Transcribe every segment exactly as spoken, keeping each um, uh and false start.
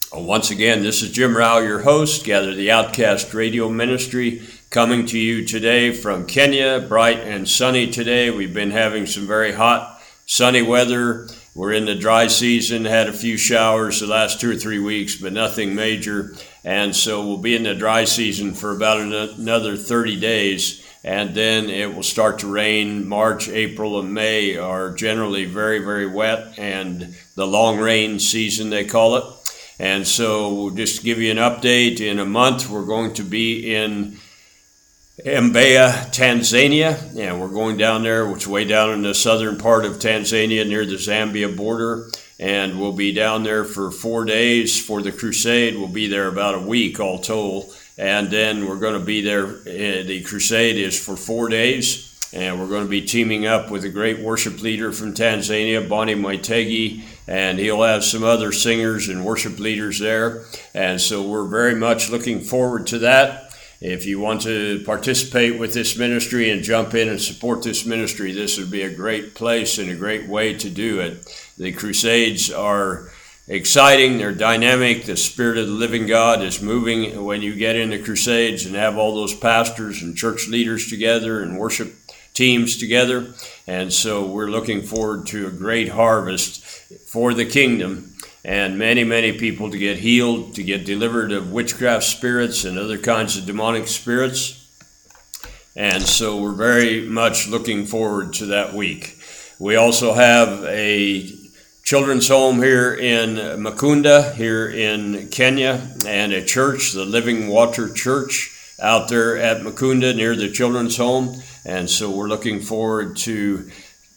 Once again, this is Jim Rao, your host, Gather the Outcast Radio Ministry, coming to you today from Kenya, bright and sunny today. We've been having some very hot, sunny weather. We're in the dry season, had a few showers the last two or three weeks, but nothing major. And so we'll be in the dry season for about another thirty days, and then it will start to rain. March, April, and May are generally very, very wet, and the long rain season, they call it. And so just to give you an update, in a month we're going to be in Mbeya, Tanzania, and we're going down there, which is way down in the southern part of Tanzania near the Zambia border, and we'll be down there for four days for the crusade. We'll be there about a week all told, and then we're going to be there. The crusade is for four days. And we're going to be teaming up with a great worship leader from Tanzania, Bonnie Mwitegi, and he'll have some other singers and worship leaders there. And so we're very much looking forward to that. If you want to participate with this ministry and jump in and support this ministry, this would be a great place and a great way to do it. The Crusades are exciting, they're dynamic. The Spirit of the living God is moving when you get into Crusades and have all those pastors and church leaders together and worship teams together. And so we're looking forward to a great harvest for the kingdom, and many, many people to get healed, to get delivered of witchcraft spirits and other kinds of demonic spirits. And so we're very much looking forward to that week. We also have a children's home here in Mukunda, here in Kenya, and a church, the Living Water Church, out there at Mukunda near the children's home. And so we're looking forward to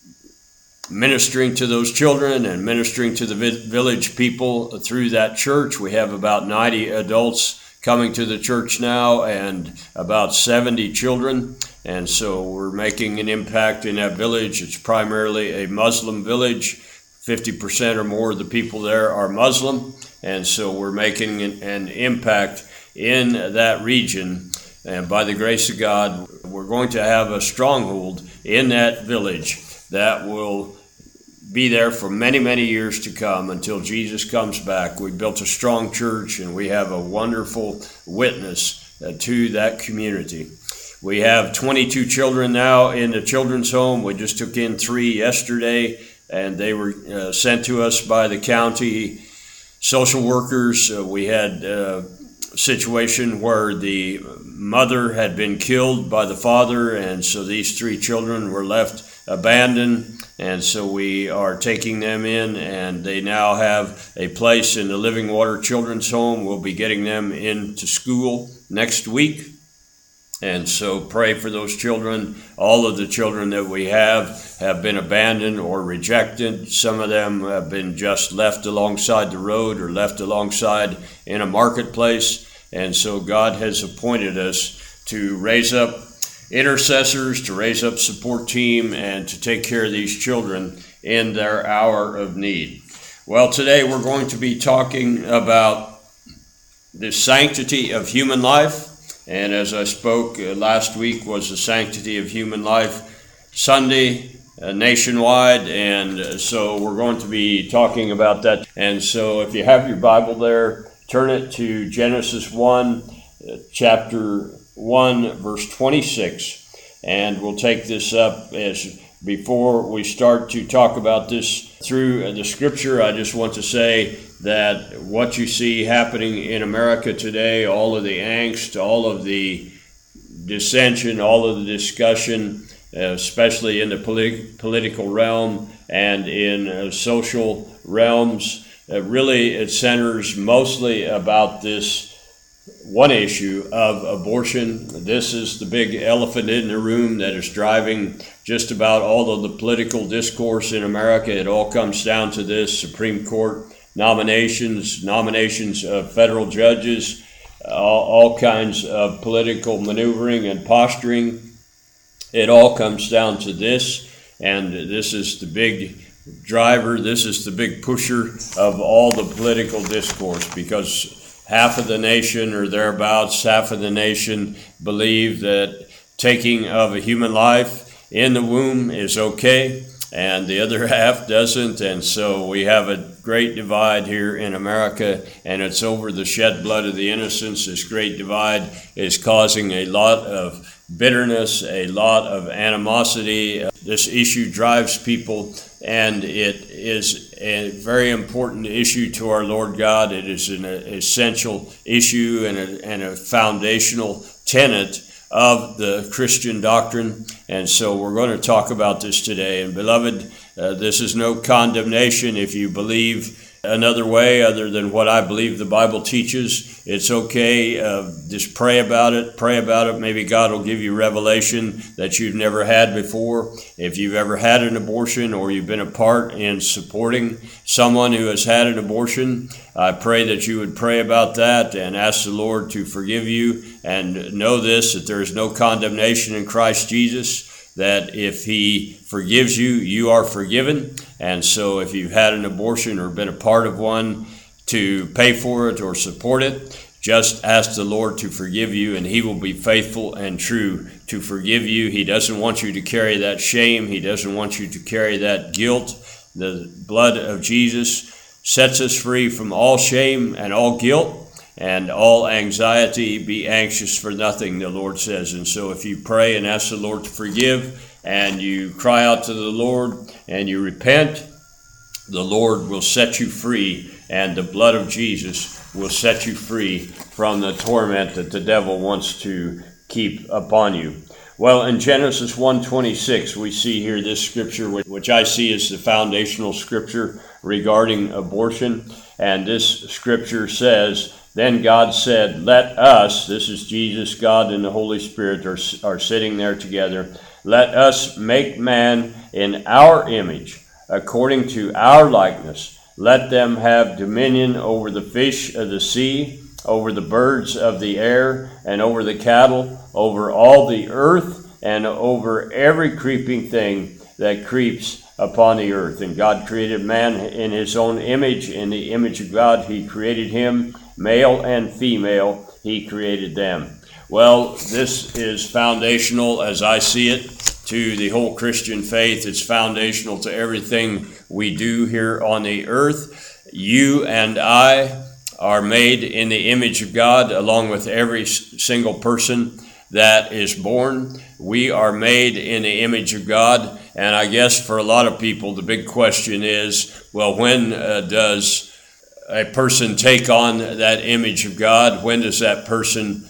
ministering to those children and ministering to the village people through that church. We have about ninety adults coming to the church now and about seventy children. And so we're making an impact in that village. It's primarily a Muslim village. fifty percent or more of the people there are Muslim. And so we're making an, an impact in that region. And by the grace of God, we're going to have a stronghold in that village that will be there for many, many years to come until Jesus comes back. We built a strong church, and we have a wonderful witness uh, to that community. We have twenty-two children now in the children's home. We just took in three yesterday, and they were uh, sent to us by the county social workers. Uh, we had uh, situation where the mother had been killed by the father, and so these three children were left abandoned, and so we are taking them in, and they now have a place in the Living Water Children's Home. We'll be getting them into school next week, and so pray for those children. All of the children that we have have been abandoned or rejected. Some of them have been just left alongside the road or left alongside in a marketplace. And so God has appointed us to raise up intercessors, to raise up support team, and to take care of these children in their hour of need. Well, today we're going to be talking about the sanctity of human life. And as I spoke uh, last week was the Sanctity of Human Life Sunday uh, nationwide. And uh, so we're going to be talking about that. And so if you have your Bible there, turn it to Genesis one, uh, chapter one, verse twenty-six. And we'll take this up as before we start to talk about this through the scripture. I just want to say that what you see happening in America today, all of the angst, all of the dissension, all of the discussion, uh, especially in the politi- political realm and in uh, social realms, uh, really it centers mostly about this one issue of abortion. This is the big elephant in the room that is driving just about all of the political discourse in America. It all comes down to this: Supreme Court nominations, nominations of federal judges, all, all kinds of political maneuvering and posturing. It all comes down to this, and this is the big driver, this is the big pusher of all the political discourse, because half of the nation or thereabouts, half of the nation believe that taking of a human life in the womb is okay, and the other half doesn't. And so we have a great divide here in America, and it's over the shed blood of the innocents. This great divide is causing a lot of bitterness, a lot of animosity. This issue drives people, and it is a very important issue to our Lord God. It is an essential issue and a, and a foundational tenet of the Christian doctrine. And so we're going to talk about this today. And beloved, uh, this is no condemnation if you believe another way other than what I believe the Bible teaches. It's okay. Uh, just pray about it. Pray about it. Maybe God will give you revelation that you've never had before. If you've ever had an abortion or you've been a part in supporting someone who has had an abortion, I pray that you would pray about that and ask the Lord to forgive you, and know this, that there is no condemnation in Christ Jesus, that if He forgives you, you are forgiven. And so if you've had an abortion or been a part of one, to pay for it or support it, just ask the Lord to forgive you, and He will be faithful and true to forgive you. He doesn't want you to carry that shame. He doesn't want you to carry that guilt. The blood of Jesus sets us free from all shame and all guilt and all anxiety. Be anxious for nothing, the Lord says. And so if you pray and ask the Lord to forgive, and you cry out to the Lord and you repent, the Lord will set you free, and the blood of Jesus will set you free from the torment that the devil wants to keep upon you. Well, in Genesis one twenty-six, we see here this scripture, which I see as the foundational scripture regarding abortion. And this scripture says, "Then God said, let us," this is Jesus, God, and the Holy Spirit are, are sitting there together, "let us make man in our image, according to our likeness. Let them have dominion over the fish of the sea, over the birds of the air, and over the cattle, over all the earth, and over every creeping thing that creeps upon the earth." And God created man in His own image. In the image of God He created him. Male and female He created them. Well, this is foundational, as I see it, to the whole Christian faith. It's foundational to everything we do here on the earth. You and I are made in the image of God, along with every single person that is born. We are made in the image of God. And I guess for a lot of people, the big question is, well, when uh, does a person take on that image of God? When does that person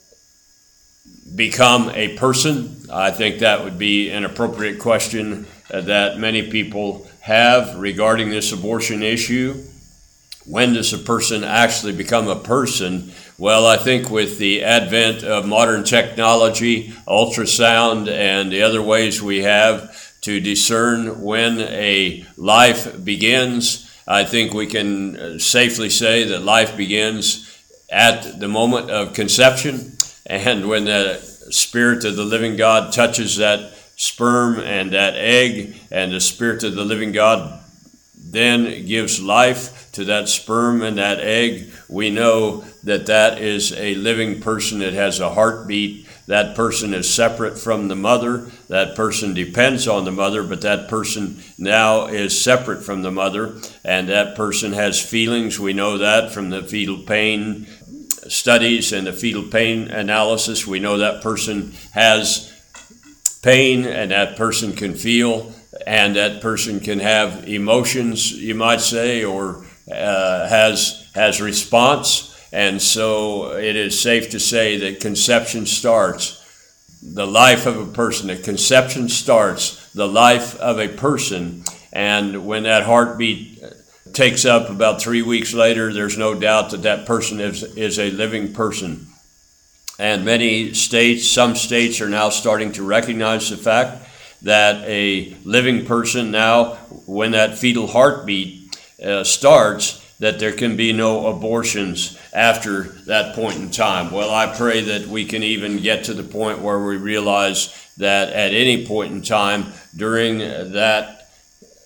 become a person? I think that would be an appropriate question uh, that many people have regarding this abortion issue. When does a person actually become a person? Well, I think with the advent of modern technology, ultrasound, and the other ways we have to discern when a life begins, I think we can safely say that life begins at the moment of conception. And when the Spirit of the living God touches that sperm and that egg, and the Spirit of the living God then gives life to that sperm and that egg, we know that that is a living person. It has a heartbeat. That person is separate from the mother. That person depends on the mother, but that person now is separate from the mother, and that person has feelings. We know that from the fetal pain studies and the fetal pain analysis. We know that person has pain, and that person can feel, and that person can have emotions, you might say, or uh, has has response. And so it is safe to say that conception starts the life of a person. That conception starts the life of a person. And when that heartbeat takes up about three weeks later, there's no doubt that that person is, is a living person. And many states, some states are now starting to recognize the fact that a living person now, when that fetal heartbeat uh, starts, that there can be no abortions after that point in time. Well, I pray that we can even get to the point where we realize that at any point in time during that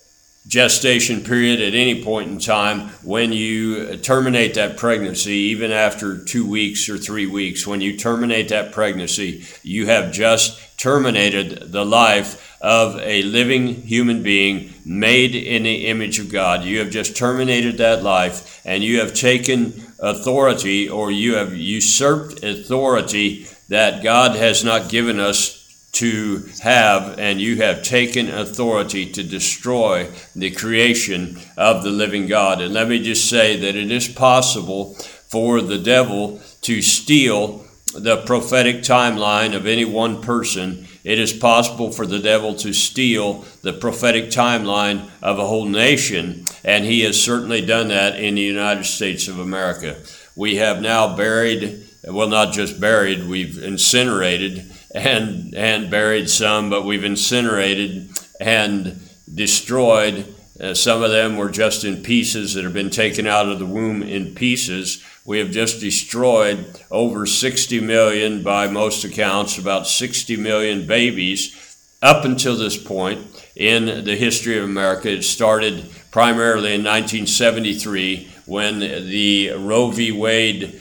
gestation period at any point in time. When you terminate that pregnancy, even after two weeks or three weeks, when you terminate that pregnancy, you have just terminated the life of a living human being made in the image of God. You have just terminated that life, and you have taken authority, or you have usurped authority that God has not given us to have, and you have taken authority to destroy the creation of the living God. And let me just say that it is possible for the devil to steal the prophetic timeline of any one person. It is possible for the devil to steal the prophetic timeline of a whole nation, and he has certainly done that in the United States of America. We have now buried, well, not just buried, we've incinerated and and buried some, but we've incinerated and destroyed. Uh, some of them were just in pieces that have been taken out of the womb in pieces. We have just destroyed over sixty million, by most accounts, about sixty million babies up until this point in the history of America. It started primarily in nineteen seventy-three when the Roe v. Wade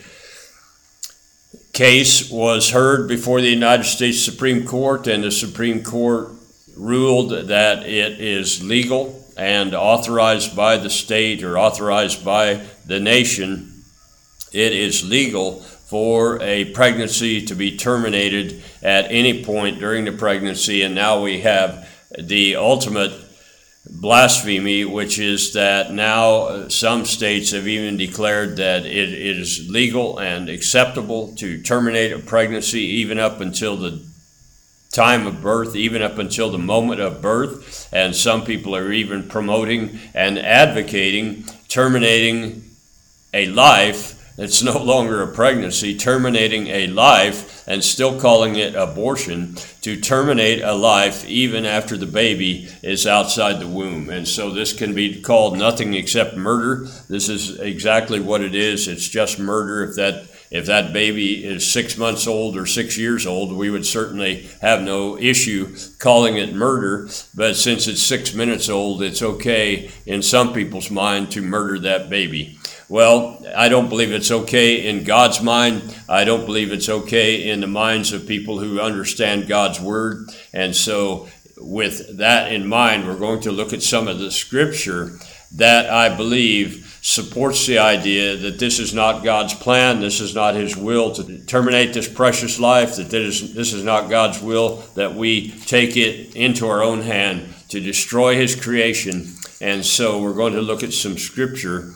case was heard before the United States Supreme Court, and the Supreme Court ruled that it is legal and authorized by the state, or authorized by the nation. It is legal for a pregnancy to be terminated at any point during the pregnancy, and now we have the ultimate blasphemy, which is that now some states have even declared that it, it is legal and acceptable to terminate a pregnancy even up until the time of birth, even up until the moment of birth. And some people are even promoting and advocating terminating a life that's no longer a pregnancy, terminating a life and still calling it abortion, to terminate a life even after the baby is outside the womb. And so this can be called nothing except murder. This is exactly what it is. It's just murder. If that if that baby is six months old or six years old, we would certainly have no issue calling it murder. But since it's six minutes old, it's okay in some people's mind to murder that baby. Well, I don't believe it's okay in God's mind. I don't believe it's okay in the minds of people who understand God's word. And so with that in mind, we're going to look at some of the scripture that I believe supports the idea that this is not God's plan, this is not his will to terminate this precious life, that this is, this is not God's will that we take it into our own hand to destroy his creation. And so we're going to look at some scripture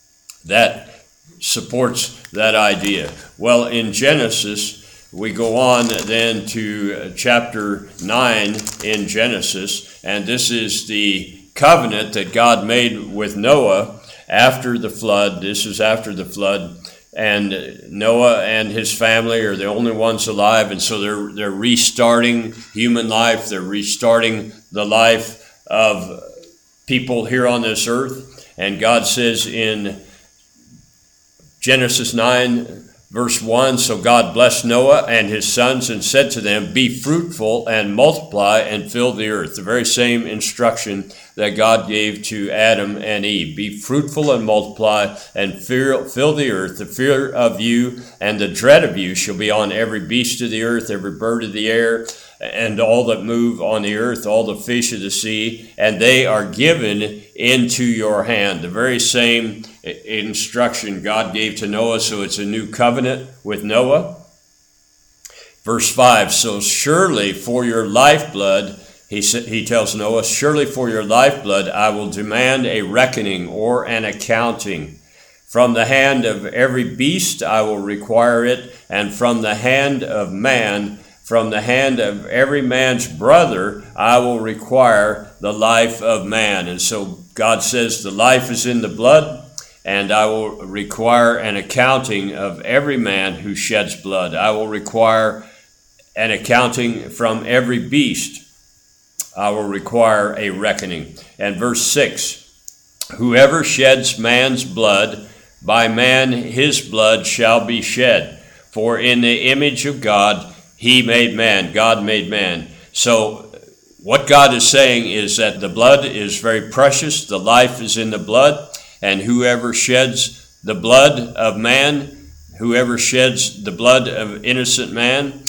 that supports that idea. Well, in Genesis, we go on then to chapter nine in Genesis, and this is the covenant that God made with Noah after the flood. This is after the flood, and Noah and his family are the only ones alive, and so they're they're restarting human life. They're restarting the life of people here on this earth. And God says in Genesis nine, verse one, so God blessed Noah and his sons and said to them, be fruitful and multiply and fill the earth. The very same instruction that God gave to Adam and Eve. Be fruitful and multiply and fill, fill the earth. The fear of you and the dread of you shall be on every beast of the earth, every bird of the air, and all that move on the earth, all the fish of the sea, and they are given into your hand. The very same instruction God gave to Noah, so it's a new covenant with Noah. Verse five, so surely for your lifeblood, he, he tells Noah, surely for your lifeblood I will demand a reckoning or an accounting. From the hand of every beast I will require it, and from the hand of man, from the hand of every man's brother, I will require the life of man. And so God says the life is in the blood, and I will require an accounting of every man who sheds blood. I will require an accounting from every beast. I will require a reckoning. And verse six, whoever sheds man's blood, by man his blood shall be shed. For in the image of God he made man. God made man. So what God is saying is that the blood is very precious. The life is in the blood. And whoever sheds the blood of man, whoever sheds the blood of innocent man,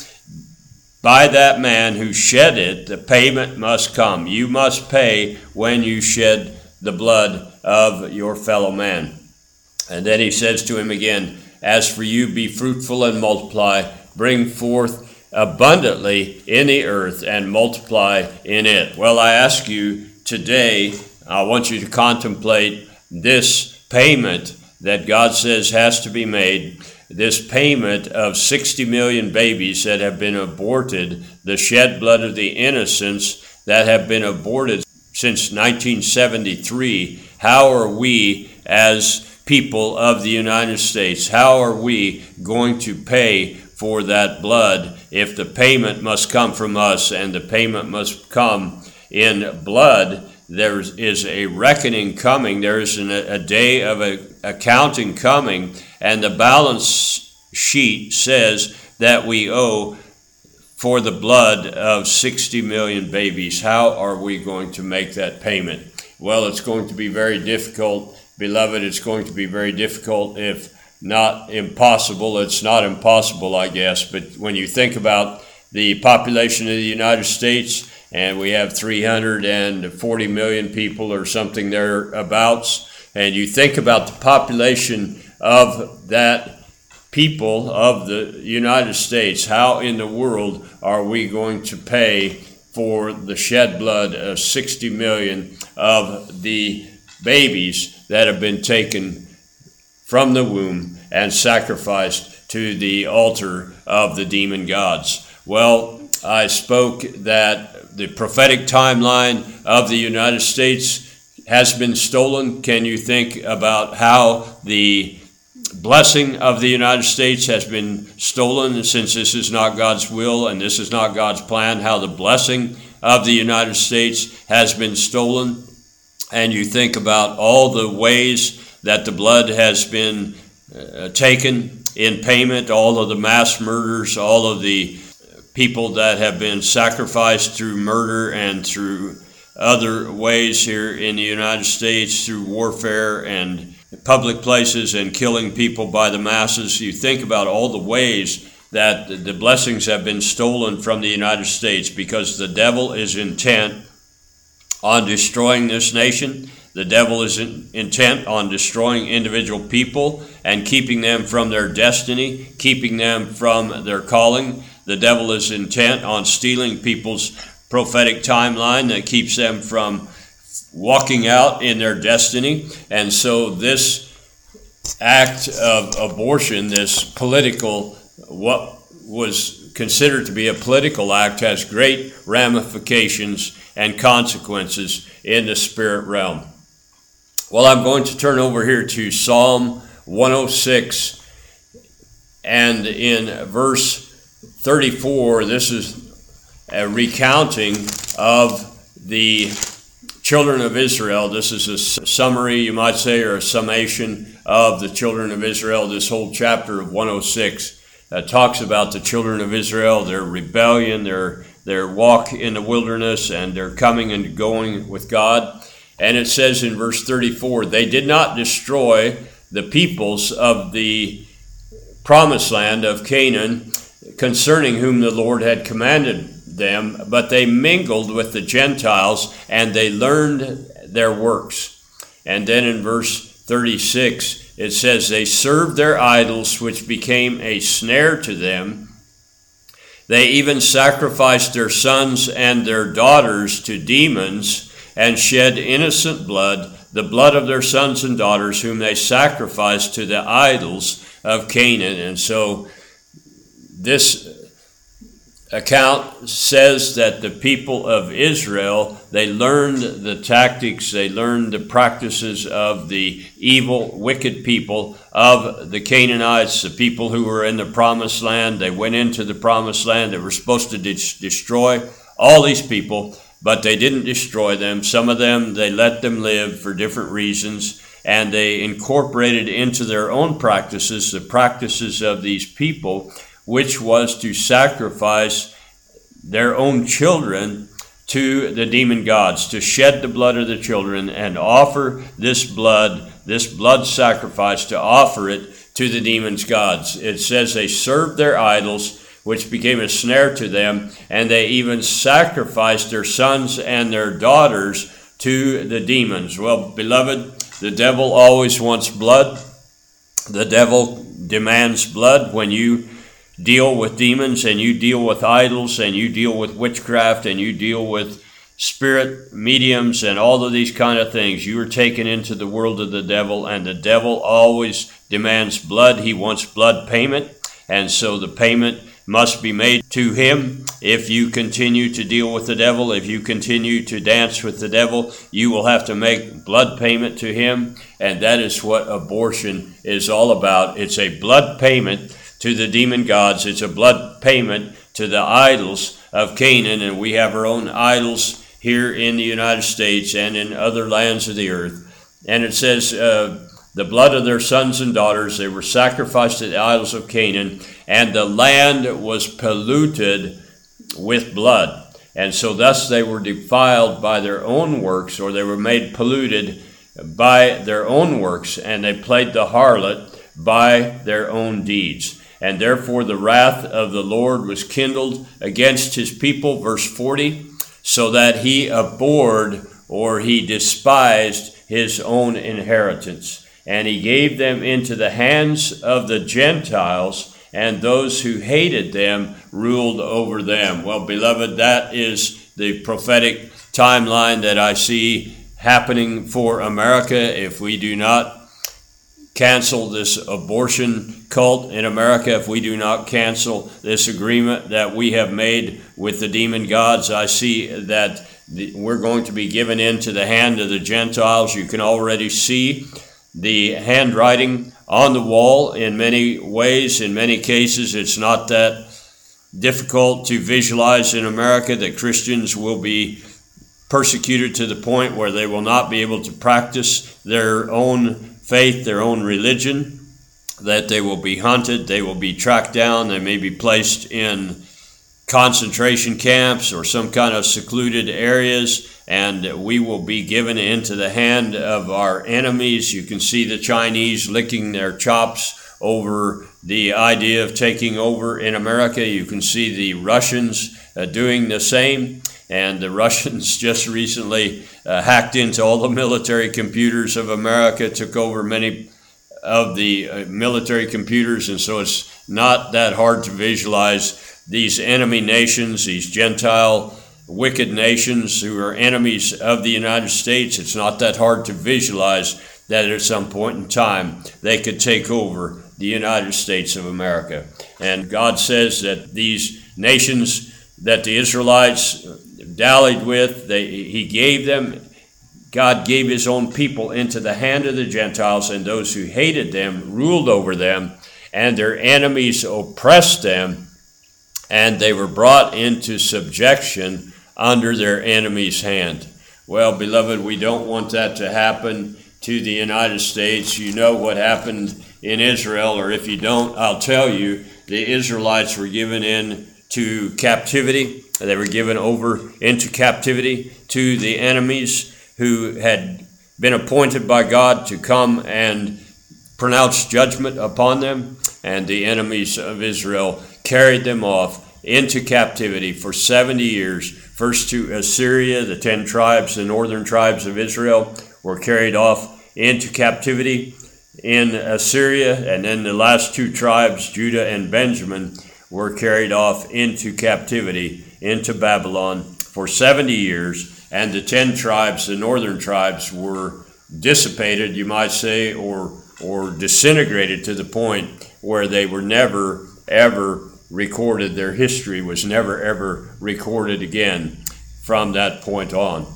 by that man who shed it, the payment must come. You must pay when you shed the blood of your fellow man. And then he says to him again, as for you, be fruitful and multiply, bring forth abundantly in the earth and multiply in it. Well, I ask you today, I want you to contemplate this payment that God says has to be made, this payment of sixty million babies that have been aborted, the shed blood of the innocents that have been aborted since nineteen seventy-three. How are we as people of the United States, how are we going to pay for that blood if the payment must come from us and the payment must come in blood? There is a reckoning coming. There is an, a day of a, accounting coming, and the balance sheet says that we owe for the blood of sixty million babies. How are we going to make that payment? Well, it's going to be very difficult. Beloved, it's going to be very difficult, if not impossible. It's not impossible, I guess, but when you think about the population of the United States, and we have three hundred forty million people or something thereabouts, and you think about the population of that people of the United States, how in the world are we going to pay for the shed blood of sixty million of the babies that have been taken from the womb and sacrificed to the altar of the demon gods? Well, I spoke that the prophetic timeline of the United States has been stolen. Can you think about how the blessing of the United States has been stolen, since this is not God's will and this is not God's plan, how the blessing of the United States has been stolen? And you think about all the ways that the blood has been uh, taken in payment, all of the mass murders, all of the people that have been sacrificed through murder and through other ways here in the United States, through warfare and public places and killing people by the masses. You think about all the ways that the blessings have been stolen from the United States, because the devil is intent on destroying this nation. The devil is in, intent on destroying individual people and keeping them from their destiny, keeping them from their calling. The devil is intent on stealing people's prophetic timeline that keeps them from walking out in their destiny. And so this act of abortion, this political, what was considered to be a political act, has great ramifications and consequences in the spirit realm. Well, I'm going to turn over here to Psalm one oh six, and in verse thirty-four, this is a recounting of the children of Israel. This is a summary, you might say, or a summation of the children of Israel. This whole chapter of one oh six uh, talks about the children of Israel, their rebellion, their their walk in the wilderness, and their coming and going with God. And it says in verse thirty-four, they did not destroy the peoples of the promised land of Canaan, concerning whom the Lord had commanded them, but they mingled with the Gentiles, and they learned their works. And then in verse thirty-six, it says, they served their idols, which became a snare to them. They even sacrificed their sons and their daughters to demons, and shed innocent blood, the blood of their sons and daughters, whom they sacrificed to the idols of Canaan. And so this account says that the people of Israel, they learned the tactics, they learned the practices of the evil, wicked people of the Canaanites, the people who were in the promised land. They went into the promised land. They were supposed to de- destroy all these people, but they didn't destroy them. Some of them, they let them live for different reasons, and they incorporated into their own practices the practices of these people, which was to sacrifice their own children to the demon gods, to shed the blood of the children and offer this blood, this blood sacrifice, to offer it to the demons' gods. It says they served their idols, which became a snare to them, and they even sacrificed their sons and their daughters to the demons. Well, beloved, the devil always wants blood. The devil demands blood. When you deal with demons and you deal with idols and you deal with witchcraft and you deal with spirit mediums and all of these kind of things, you are taken into the world of the devil, and the devil always demands blood. He wants blood payment, and so the payment must be made to him. If you continue to deal with the devil, if you continue to dance with the devil, you will have to make blood payment to him, and that is what abortion is all about. It's a blood payment to the demon gods. It's a blood payment to the idols of Canaan, and we have our own idols here in the United States and in other lands of the earth. And it says, uh, the blood of their sons and daughters, they were sacrificed to the idols of Canaan, and the land was polluted with blood. And so thus they were defiled by their own works, or they were made polluted by their own works, and they played the harlot by their own deeds. And therefore the wrath of the Lord was kindled against his people, verse forty, so that he abhorred, or he despised, his own inheritance. And he gave them into the hands of the Gentiles, and those who hated them ruled over them. Well, beloved, that is the prophetic timeline that I see happening for America. If we do not cancel this abortion cult in America, if we do not cancel this agreement that we have made with the demon gods, I see that the, we're going to be given into the hand of the Gentiles. You can already see the handwriting on the wall in many ways. In many cases, it's not that difficult to visualize in America that Christians will be persecuted to the point where they will not be able to practice their own faith, their own religion, that they will be hunted, they will be tracked down, they may be placed in concentration camps or some kind of secluded areas, and we will be given into the hand of our enemies. You can see the Chinese licking their chops over the idea of taking over in America. You can see the Russians uh, doing the same. And the Russians just recently uh, hacked into all the military computers of America, took over many of the uh, military computers, and so it's not that hard to visualize these enemy nations, these Gentile wicked nations who are enemies of the United States. It's not that hard to visualize that at some point in time they could take over the United States of America. And God says that these nations that the Israelites dallied with, they, he gave them, God gave his own people into the hand of the Gentiles, and those who hated them ruled over them, and their enemies oppressed them, and they were brought into subjection under their enemy's hand. Well, beloved, we don't want that to happen to the United States. You know what happened in Israel, or if you don't, I'll tell you, the Israelites were given in to captivity. They were given over into captivity to the enemies who had been appointed by God to come and pronounce judgment upon them. And the enemies of Israel carried them off into captivity for seventy years. First to Assyria, the ten tribes, the northern tribes of Israel were carried off into captivity in Assyria. And then the last two tribes, Judah and Benjamin, were carried off into captivity into Babylon for seventy years, and the ten tribes, the northern tribes, were dissipated, you might say, or or disintegrated to the point where they were never, ever recorded. Their history was never, ever recorded again from that point on.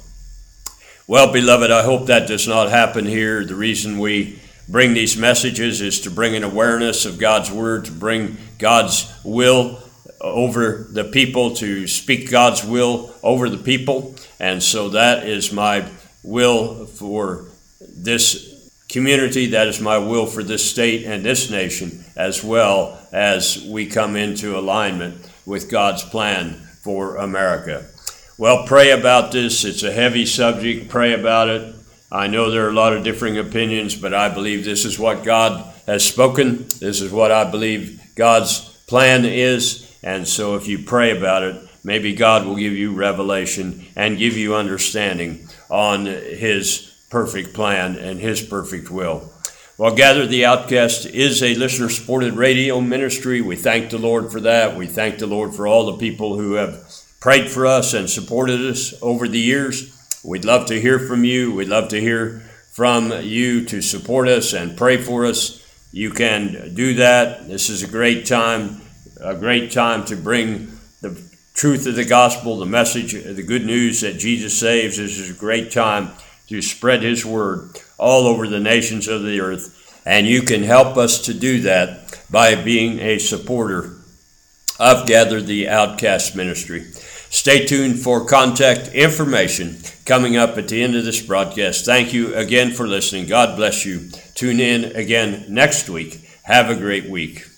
Well, beloved, I hope that does not happen here. The reason we bring these messages is to bring an awareness of God's word, to bring God's will over the people, to speak God's will over the people. And so that is my will for this community. That is my will for this state and this nation, as well as we come into alignment with God's plan for America. Well, pray about this. It's a heavy subject. Pray about it. I know there are a lot of differing opinions, but I believe this is what God has spoken. This is what I believe God's plan is. And so if you pray about it, maybe God will give you revelation and give you understanding on His perfect plan and His perfect will. Well, Gather the Outcast is a listener-supported radio ministry. We thank the Lord for that. We thank the Lord for all the people who have prayed for us and supported us over the years. We'd love to hear from you. We'd love to hear from you to support us and pray for us. You can do that. This is a great time, a great time to bring the truth of the gospel, the message, the good news that Jesus saves. This is a great time to spread His word all over the nations of the earth. And you can help us to do that by being a supporter of Gather the Outcast Ministry. Stay tuned for contact information coming up at the end of this broadcast. Thank you again for listening. God bless you. Tune in again next week. Have a great week.